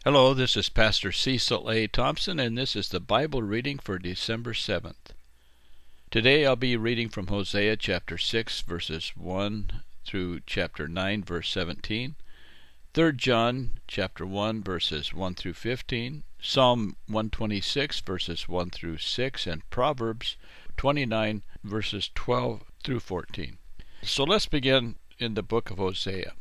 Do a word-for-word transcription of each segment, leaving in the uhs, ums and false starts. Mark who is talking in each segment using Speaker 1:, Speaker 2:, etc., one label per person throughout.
Speaker 1: Hello, this is Pastor Cecil A. Thompson, and this is the Bible reading for December seventh. Today I'll be reading from Hosea chapter six, verses one through chapter nine, verse seventeen, Third John chapter one, verses one through fifteen, Psalm one twenty-six, verses one through six, and Proverbs twenty-nine, verses twelve through fourteen. So let's begin in the book of Hosea.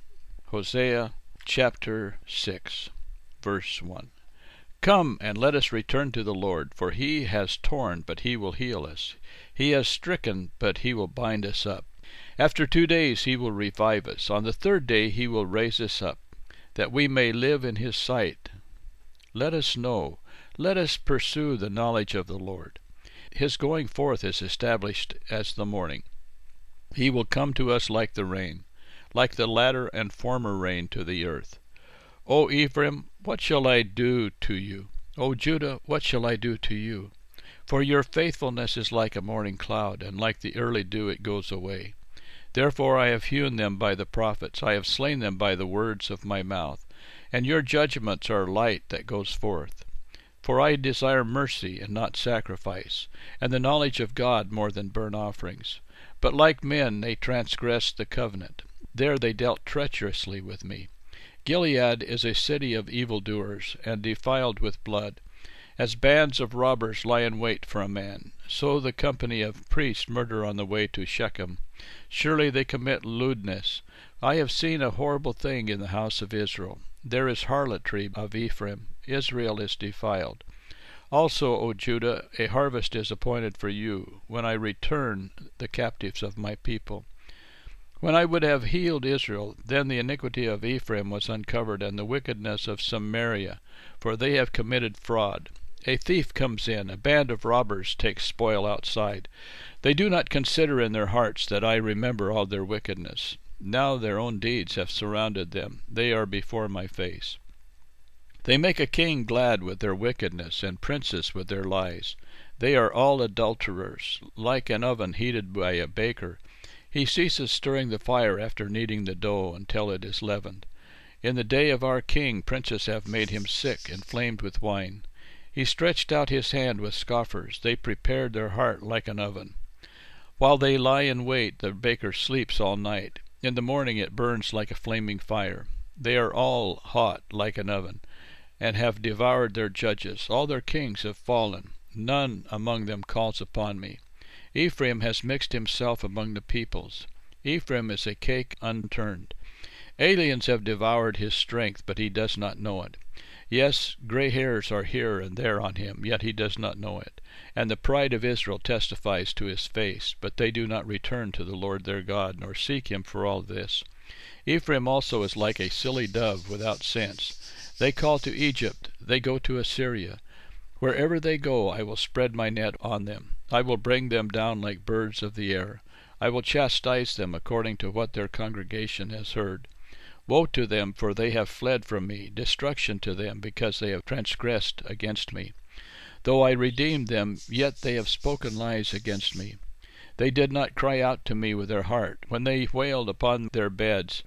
Speaker 1: Hosea chapter six. Verse one. Come and let us return to the Lord, for he has torn, but he will heal us. He has stricken, but he will bind us up. After two days he will revive us. On the third day he will raise us up, that we may live in his sight. Let us know, let us pursue the knowledge of the Lord. His going forth is established as the morning. He will come to us like the rain, like the latter and former rain to the earth. O Ephraim, what shall I do to you? O Judah, what shall I do to you? For your faithfulness is like a morning cloud, and like the early dew it goes away. Therefore I have hewn them by the prophets, I have slain them by the words of my mouth. And your judgments are light that goes forth. For I desire mercy and not sacrifice, and the knowledge of God more than burnt offerings. But like men they transgressed the covenant. There they dealt treacherously with me. Gilead is a city of evildoers, and defiled with blood. As bands of robbers lie in wait for a man, so the company of priests murder on the way to Shechem. Surely they commit lewdness. I have seen a horrible thing in the house of Israel. There is harlotry of Ephraim. Israel is defiled. Also, O Judah, a harvest is appointed for you, when I return the captives of my people. When I would have healed Israel, then the iniquity of Ephraim was uncovered, and the wickedness of Samaria, for they have committed fraud. A thief comes in, a band of robbers takes spoil outside. They do not consider in their hearts that I remember all their wickedness. Now their own deeds have surrounded them. They are before my face. They make a king glad with their wickedness, and princes with their lies. They are all adulterers, like an oven heated by a baker. He ceases stirring the fire after kneading the dough until it is leavened. In the day of our king princes have made him sick, inflamed with wine. He stretched out his hand with scoffers. They prepared their heart like an oven. While they lie in wait, the baker sleeps all night. In the morning it burns like a flaming fire. They are all hot like an oven, and have devoured their judges. All their kings have fallen. None among them calls upon me. Ephraim has mixed himself among the peoples. Ephraim is a cake unturned. Aliens have devoured his strength, but he does not know it. Yes, gray hairs are here and there on him, yet he does not know it. And the pride of Israel testifies to his face, but they do not return to the Lord their God, nor seek him for all this. Ephraim also is like a silly dove without sense. They call to Egypt, they go to Assyria. Wherever they go, I will spread my net on them. I will bring them down like birds of the air. I will chastise them according to what their congregation has heard. Woe to them, for they have fled from me. Destruction to them, because they have transgressed against me. Though I redeemed them, yet they have spoken lies against me. They did not cry out to me with their heart. When they wailed upon their beds,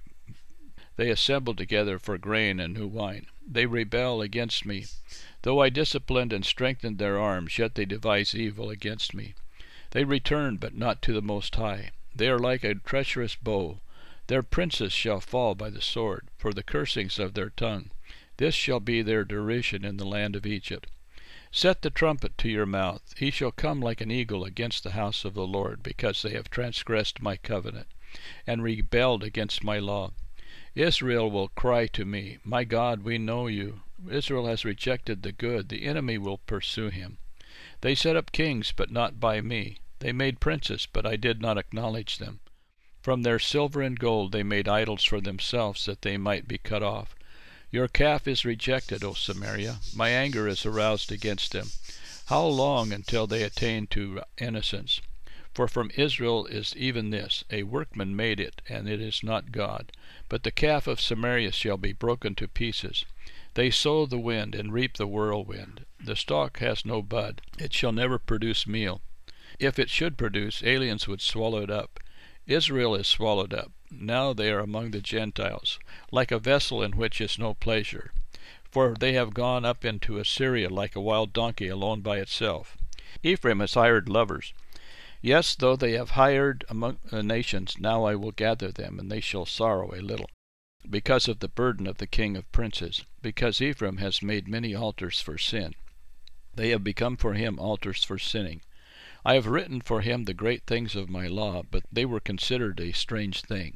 Speaker 1: they assembled together for grain and new wine. They rebel against me. Though I disciplined and strengthened their arms, yet they devise evil against me. They return, but not to the Most High. They are like a treacherous bow. Their princes shall fall by the sword, for the cursings of their tongue. This shall be their derision in the land of Egypt. Set the trumpet to your mouth. He shall come like an eagle against the house of the Lord, because they have transgressed my covenant, and rebelled against my law. Israel will cry to me, My God, we know you. Israel has rejected the good. The enemy will pursue him. They set up kings, but not by me. They made princes, but I did not acknowledge them. From their silver and gold they made idols for themselves, that they might be cut off. Your calf is rejected, O Samaria. My anger is aroused against them. How long until they attain to innocence? For from Israel is even this, a workman made it, and it is not God. But the calf of Samaria shall be broken to pieces. They sow the wind and reap the whirlwind. The stalk has no bud. It shall never produce meal. If it should produce, aliens would swallow it up. Israel is swallowed up. Now they are among the Gentiles, like a vessel in which is no pleasure. for they have gone up into Assyria like a wild donkey alone by itself. Ephraim has hired lovers. Yes, though they have hired among the nations, now I will gather them, and they shall sorrow a little, because of the burden of the king of princes, because Ephraim has made many altars for sin. They have become for him altars for sinning. I have written for him the great things of my law, but they were considered a strange thing.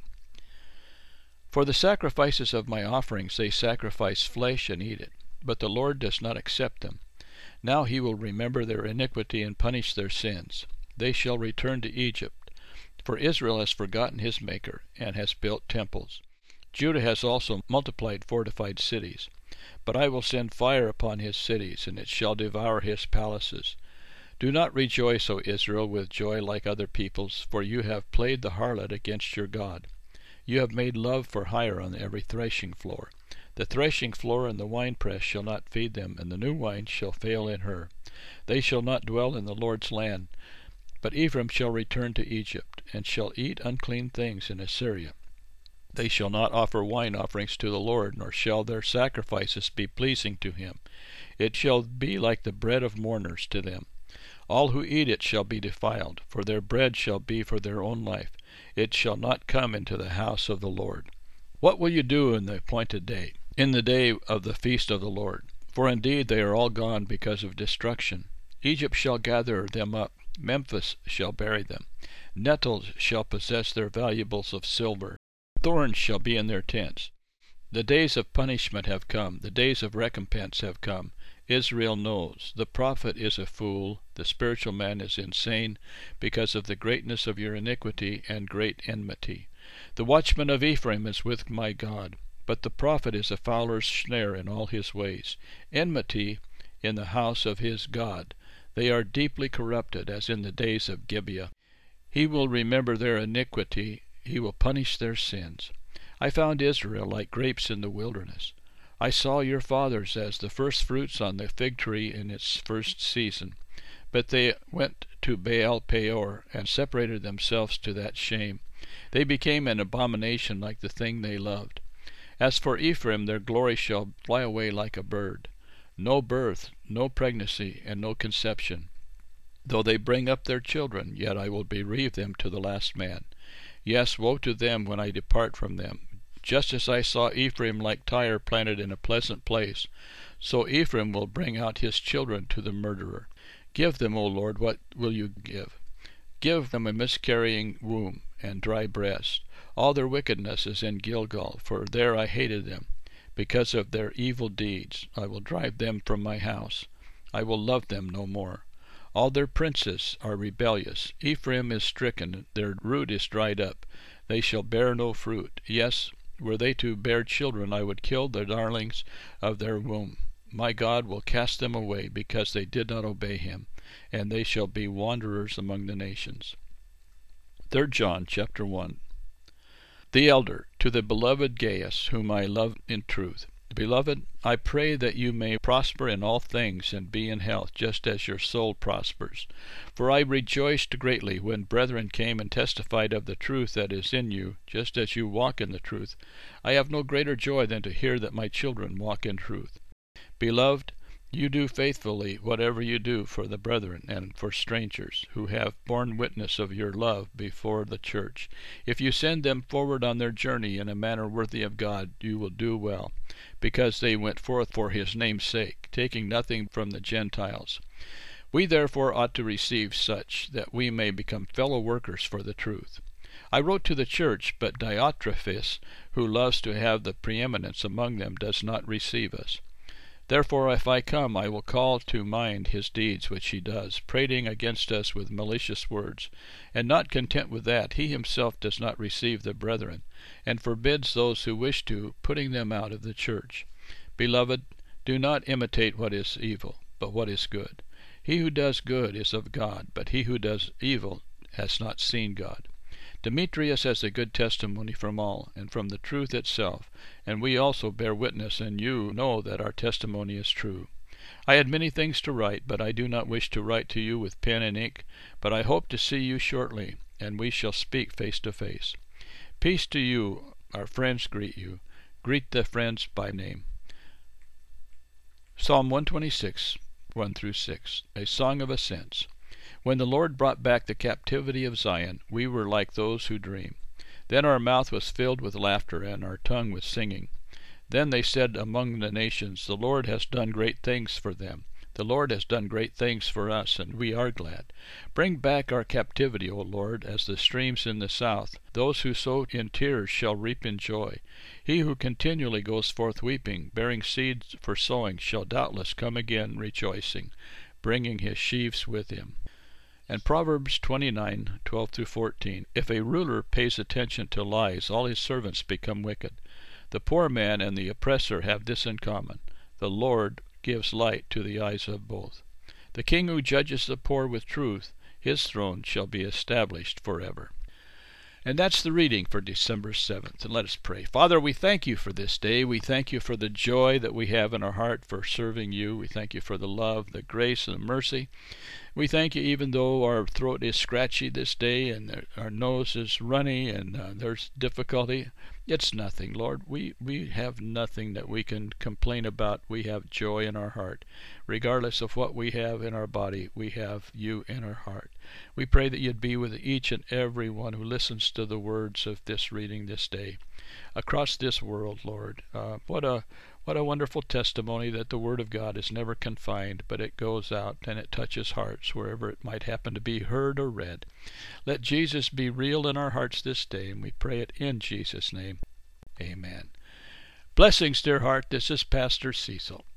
Speaker 1: For the sacrifices of my offerings they sacrifice flesh and eat it, but the Lord does not accept them. Now he will remember their iniquity and punish their sins. They shall return to Egypt, for Israel has forgotten his Maker, and has built temples. Judah has also multiplied fortified cities. But I will send fire upon his cities, and it shall devour his palaces. Do not rejoice, O Israel, with joy like other peoples, for you have played the harlot against your God. You have made love for hire on every threshing floor. The threshing floor and the winepress shall not feed them, and the new wine shall fail in her. They shall not dwell in the Lord's land. But Ephraim shall return to Egypt, and shall eat unclean things in Assyria. They shall not offer wine offerings to the Lord, nor shall their sacrifices be pleasing to him. It shall be like the bread of mourners to them. All who eat it shall be defiled, for their bread shall be for their own life. It shall not come into the house of the Lord. What will you do in the appointed day, in the day of the feast of the Lord? For indeed they are all gone because of destruction. Egypt shall gather them up. Memphis shall bury them. Nettles shall possess their valuables of silver. Thorns shall be in their tents. The days of punishment have come. The days of recompense have come. Israel knows. The prophet is a fool. The spiritual man is insane, because of the greatness of your iniquity and great enmity. The watchman of Ephraim is with my God, but the prophet is a fowler's snare in all his ways. Enmity in the house of his God. They are deeply corrupted, as in the days of Gibeah. He will remember their iniquity. He will punish their sins. I found Israel like grapes in the wilderness. I saw your fathers as the first fruits on the fig tree in its first season. But they went to Baal Peor, and separated themselves to that shame. They became an abomination like the thing they loved. As for Ephraim, their glory shall fly away like a bird. No birth, no pregnancy, and no conception. Though they bring up their children, yet I will bereave them to the last man. Yes, woe to them when I depart from them. Just as I saw Ephraim like Tyre planted in a pleasant place, so Ephraim will bring out his children to the murderer. Give them, O Lord, what will you give? Give them a miscarrying womb and dry breast. All their wickedness is in Gilgal, for there I hated them. Because of their evil deeds, I will drive them from my house. I will love them no more. All their princes are rebellious. Ephraim is stricken, their root is dried up. They shall bear no fruit. Yes, were they to bear children, I would kill the darlings of their womb. My God will cast them away, because they did not obey him, and they shall be wanderers among the nations. Third John chapter one. The elder, to the beloved Gaius, whom I love in truth. Beloved, I pray that you may prosper in all things and be in health, just as your soul prospers. For I rejoiced greatly when brethren came and testified of the truth that is in you, just as you walk in the truth. I have no greater joy than to hear that my children walk in truth. Beloved, you do faithfully whatever you do for the brethren and for strangers, who have borne witness of your love before the church. If you send them forward on their journey in a manner worthy of God, you will do well, because they went forth for his name's sake, taking nothing from the Gentiles. We therefore ought to receive such, that we may become fellow workers for the truth. I wrote to the church, but Diotrephes, who loves to have the preeminence among them, does not receive us. Therefore if I come, I will call to mind his deeds which he does, prating against us with malicious words. And not content with that, he himself does not receive the brethren, and forbids those who wish to, putting them out of the church. Beloved, do not imitate what is evil, but what is good. He who does good is of God, but he who does evil has not seen God. Demetrius has a good testimony from all, and from the truth itself, and we also bear witness, and you know that our testimony is true. I had many things to write, but I do not wish to write to you with pen and ink, but I hope to see you shortly, and we shall speak face to face. Peace to you. Our friends greet you. Greet the friends by name. Psalm one twenty-six, one through six, a song of ascents. When the Lord brought back the captivity of Zion, we were like those who dream. Then our mouth was filled with laughter, and our tongue with singing. Then they said among the nations, the Lord has done great things for them. The Lord has done great things for us, and we are glad. Bring back our captivity, O Lord, as the streams in the south. Those who sow in tears shall reap in joy. He who continually goes forth weeping, bearing seeds for sowing, shall doubtless come again rejoicing, bringing his sheaves with him. And Proverbs twenty-nine, twelve through fourteen. If a ruler pays attention to lies, all his servants become wicked. The poor man and the oppressor have this in common: the Lord gives light to the eyes of both. The king who judges the poor with truth, his throne shall be established forever. And that's the reading for December seventh. And let us pray. Father, we thank you for this day. We thank you for the joy that we have in our heart for serving you. We thank you for the love, the grace, and the mercy. We thank you even though our throat is scratchy this day and our nose is runny and uh, there's difficulty. It's nothing, Lord. We, we have nothing that we can complain about. We have joy in our heart. Regardless of what we have in our body, we have you in our heart. We pray that you'd be with each and every one who listens to the words of this reading this day. Across this world, Lord, uh, what a what a wonderful testimony that the Word of God is never confined, but it goes out and it touches hearts wherever it might happen to be heard or read. Let Jesus be real in our hearts this day, and we pray it in Jesus' name. Amen. Blessings, dear heart. This is Pastor Cecil.